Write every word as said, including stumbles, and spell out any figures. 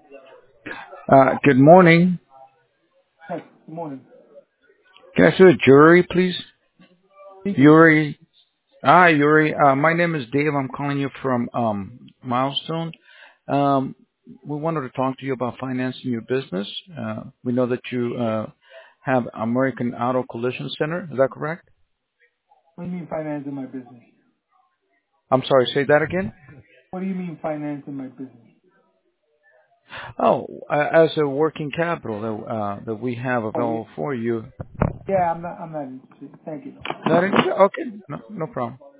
Uh, good morning. Yes, good morning. Can I see a jury, please? Speaking. Yuri. Hi, Yuri. Uh, my name is Dave. I'm calling you from um, Milestone. Um, we wanted to talk to you about financing your business. Uh, we know that you uh, have American Auto Collision Center. Is that correct? What do you mean financing my business? I'm sorry. Say that again. What do you mean financing my business? Oh, uh, as a working capital that uh, that we have Oh available yeah, for you. yeah. I'm not. I'm not interested. Thank you. Not interested? Okay. No, no problem.